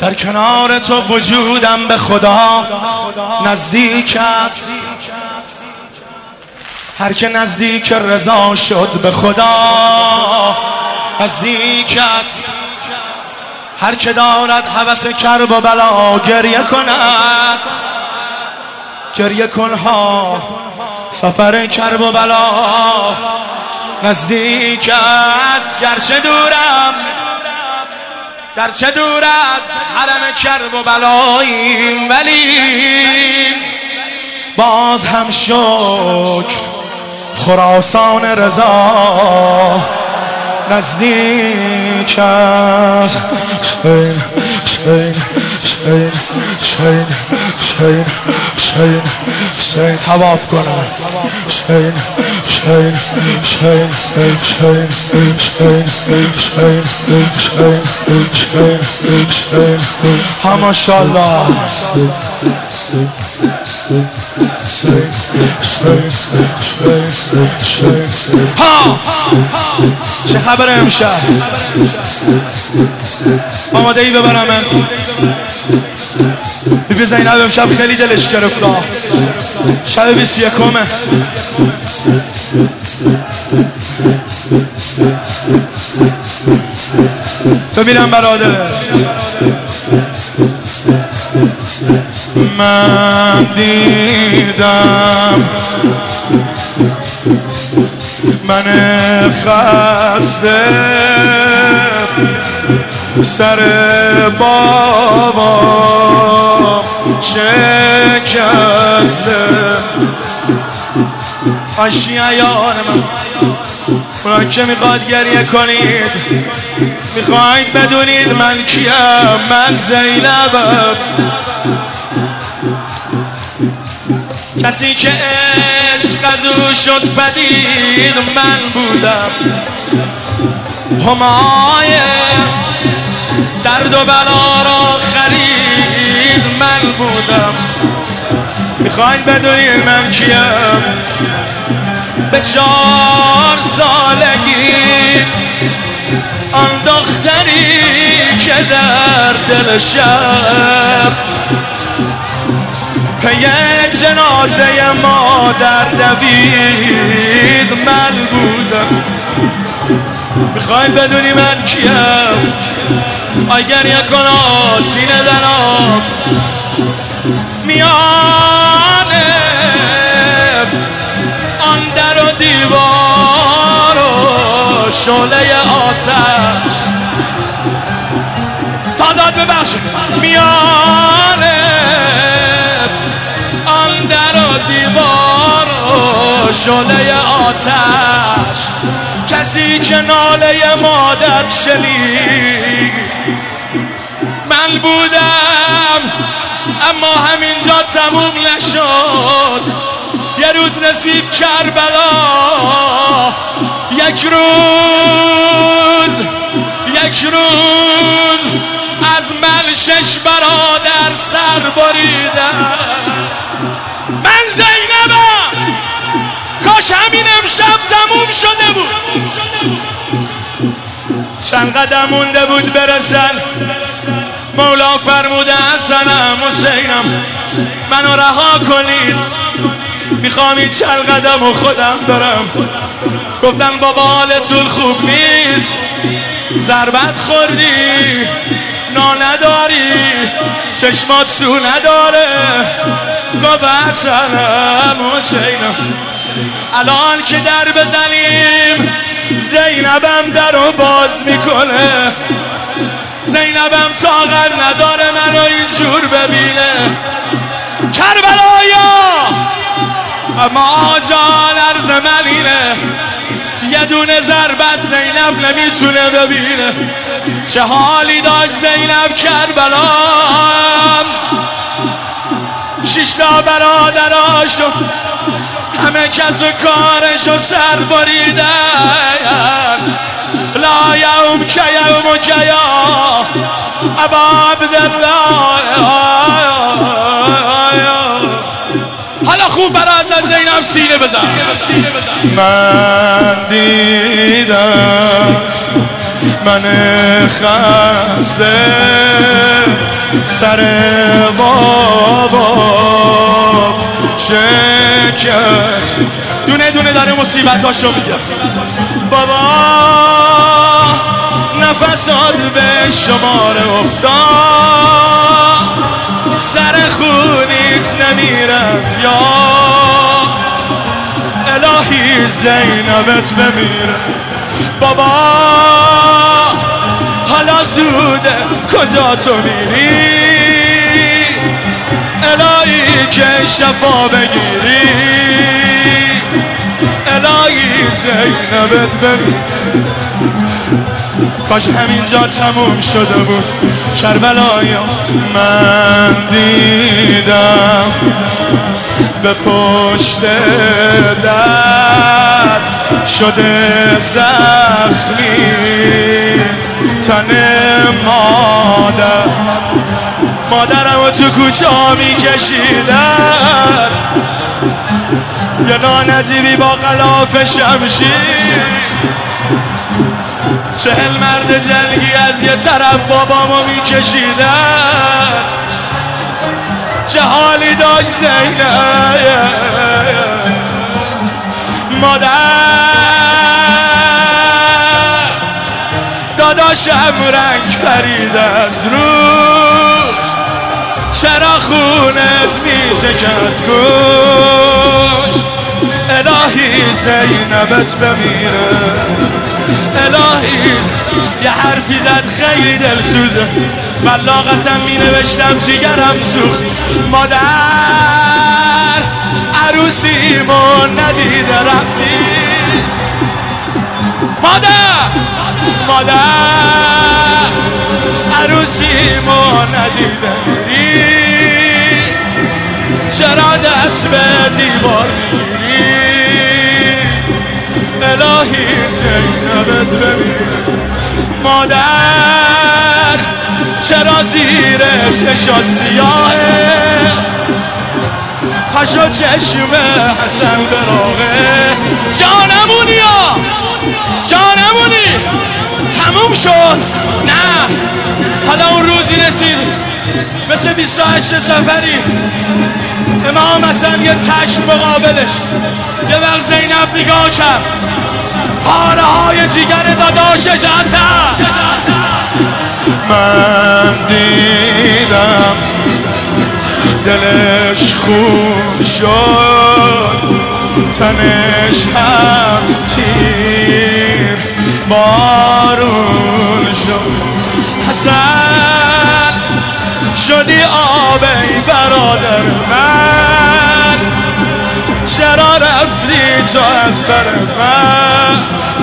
در کنار تو وجودم به خدا نزدیک است. هر که نزدیک رضا شد به خدا نزدیک است. هر که دارد هوس کرب و بلا گریه کند، گریه کنها سفر کرب و بلا نزدیک است. گرچه دور از حرم کرب و بلاییم، ولی باز هم شکر خراسان رضا نزدیک است. شین تواف کنم. ها ماشاءالله. ها چه خبر امشب؟ آماده ای ببرمت؟ بیبی زینب امشب خیلی دلش گرفته. شب 21م. ببینم برادرت. من دیدم من خسته سر بابا شکسته. آشیایان من، اونا که میخواد گریه کنید، میخواید بدونید من کیم؟ من زینبم. کسی که عشق از او شد پدید من بودم. همای درد و بلا را خرید من بودم. میخواین بدونید من کیم؟ به 4 سالگی آن دختری که در دل شب پی جنازه مادر دوید من بودم. میخواین بدونی من کیم؟ اگر یکن سینه دلم میانه آن در و دیوار و شعله آتش. سادات ببخشید. میانه آن در و دیوار و شعله آتش، کسی که ناله مادر شنید من بودم. اما همینجا تموم نشد. یه روز رسید کربلا، یک روز از من 6 برادر سر بریدن. من زینبم. کاش همین امشب تموم شده بود. چند قدم مونده بود برسن. مولا فرموده حسنم حسینم منو رها کنید، میخوام این چند قدم و خودم برم. گفتن بابا حالتون خوب نیست، ضربت خوردی، نا نداری، چشمات سو نداره. گفت حسنم حسینم الان که در بزنیم زینبم درو باز میکنه. زینبم طاقت نداره منو اینجور ببینه. کربلایا اما جان عرض من اینه، یه دونه ضربت زینب نمیتونه ببینه. چه حالی داشت زینب کربلا. 6 تا برادراشو همه کس و کارشو سر بریدن. لا یوم که یوم که یا ابا عبدالله. حالا خوب برای حضرت زینب سینه بزن. من دیدم من خسته سر بابا شکست. دونه دونه داره مصیبتاشو میگه. بابا نفسات به شماره افتاد، سر خونیت نمیره از یاد، الهی زینبت بمیره. بابا حالا زوده کجا تو میری، الهی که شفا بگیری، الهی زینبت بمیره. کاش همینجا تموم شده بود کربلایا. من دیدم به پشت در شده زخمی تن مادرم رو تو کوچه ها میکشیدن، یه نانجیبی با غلاف شمشیر، 40 مرد جنگی از یه طرف بابامو میکشیدن. چه حالی داشت زینب مادر، داداشم رنگ پرید از روش، چرا خونت میچکه از گوش، الهی زینبت بمیره، الهی. یه حرفی زد خیلی دلسوزه، والله قسم می نوشتم جگرم سوخت. مادر عروسیمو ندیده رفتی، مادر عروسیمو ندیده میری، چرا دست به دیوار میگیری، الهی زینبت بمیره. مادر چرا زیر چشات سیاهه، پشو چشم حسن براغه. جانمونی تموم شد. نه حالا اون روزی رسید مثل 28 سفری، امام حسن یه چشم مقابلش، یه وقت زینب نگاه کرد، پاره های جیگر داداش جسد. من دیدم دلش خون شد، تنش هم تیر بارون شد. حسن شدی آبی برادر من، چرا رفتی تو از بر من،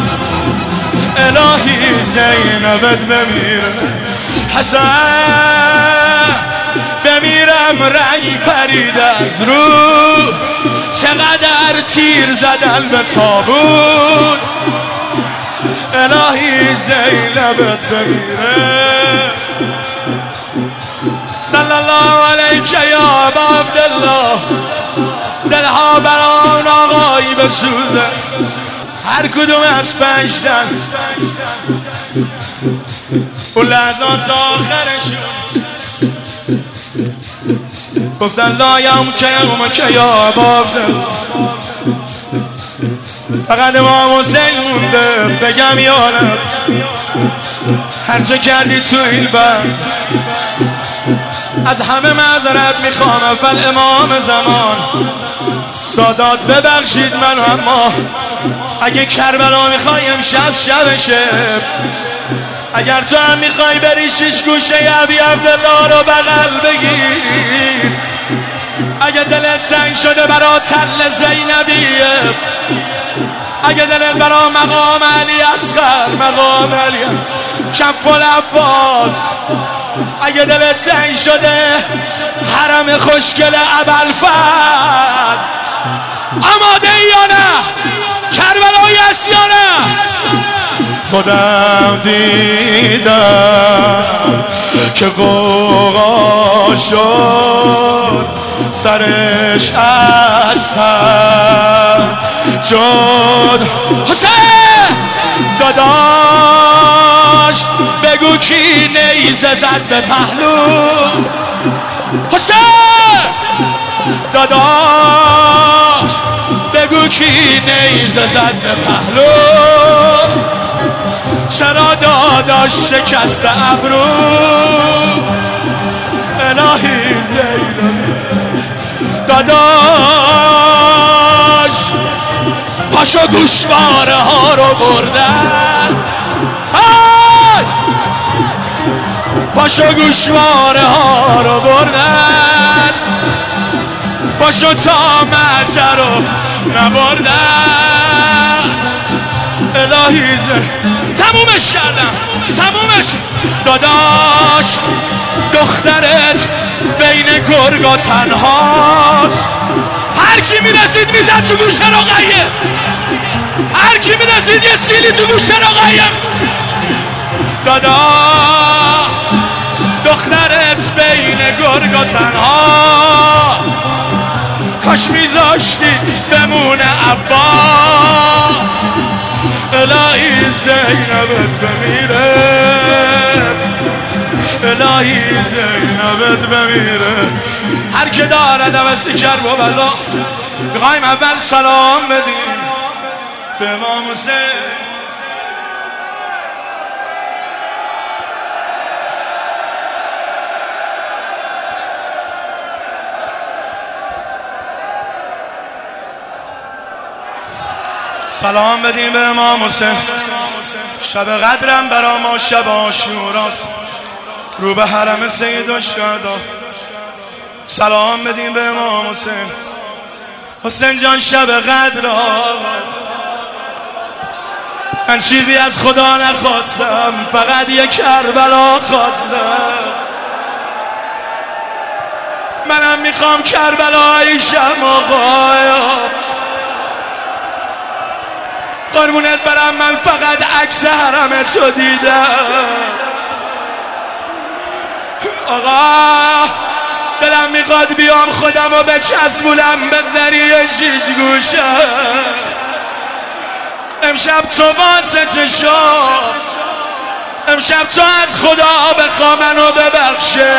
الهی زینبت بمیره. حسن بمیرم رنگ پرید از رو، چقدر تیر زدن به تابون، الهی زینبت بمیره. صلی الله علیک یا ابا عبدالله، دلها بران آقایی بسوزه، هر کدوم از 5 تن اون لحظات آخرشون گفتن لا یومک یومک یا ابا عبدالله. فقط امام حسین مونده بگم یارم، هرچه کردی تو این بند از همه معذرت میخوام. اول امام زمان سادات ببخشید منو، اما اگه کربلا میخوای امشب شبشه، اگر تو هم میخوای بری 6 گوشه ابی عبدالله رو بغل بگیر، اگه دلت تنگ شده برا تل زینبیه، اگه دلت برا مقام علی اصغر، مقام علی کف العباس، اگه دلت تنگ شده حرم خوشگل ابوالفضل، آماده ای یا نه؟ کربلایی هست یا نه؟ خودم دیدم که قوقا شد، سرش از سر شد. حسین داداش بگو کی نیزه زد به پهلو حسین داداش بگو کی نیزه زد به پهلو چرا داداش شکست ابرو الهی زینب داداش پاشو گوشواره ها رو بردن پاشو گوشواره ها رو بردن پاشو تامته رو نبردن الهی تمومش کردم تمومش داداش دخترت بین گرگا تنهاست هر کی میرسید میزد تو گوش رقیه هر کی میرسید یه سیلی تو گوش رقیه داداش دخترت بین گرگا تنها کاش میذاشتی بمونه عبا الهی زینبت بمیره الهی زینبت بمیره هر که داره دوستی کرب و بلا میخوایم اول سلام بدیم به امام حسین سلام بدیم به امام حسین شب قدرم برا ما شب عاشوراست رو به حرم سید الشهدا سلام بدیم به امام حسین حسین جان شب قدر من چیزی از خدا نخواستم فقط یک کربلا خواستم منم میخوام کربلای شم آقایا قربونت برم من فقط عکس حرم تو دیدم آقا دلم میخواد بیام خودم و بچسبونم به ذریعه شیش گوشم امشب تو واسطه شو امشب تو از خدا بخوا منو ببخشه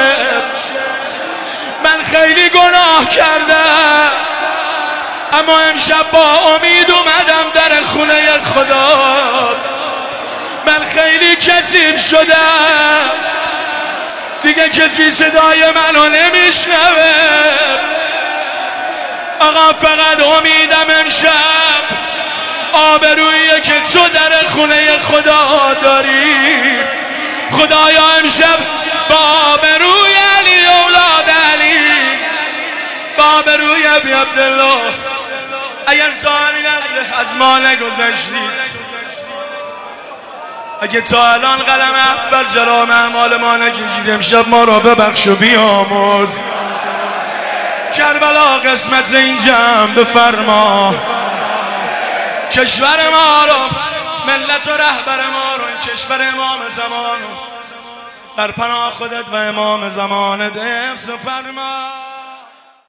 من خیلی گناه کردم اما امشب با امید اومدم در خونه خدا من خیلی کثیف شدم دیگه کسی صدای منو نمیشنوه آقا فقط امیدم امشب آبرویی که تو در خونه خدا داری خدایا امشب با آبروی علی اولاد علی با آبروی ابی عبدالله اگر تا همین از ما نگذشتی اگه تا الان قلم حق بر جرام اعمال ما نکشید امشب ما را ببخش و بیامرز کربلا قسمت این جمع بفرما کشور ما رو ملت و رهبر ما رو این کشور امام زمان رو در پناه خودت و امام زمان حفظ فرما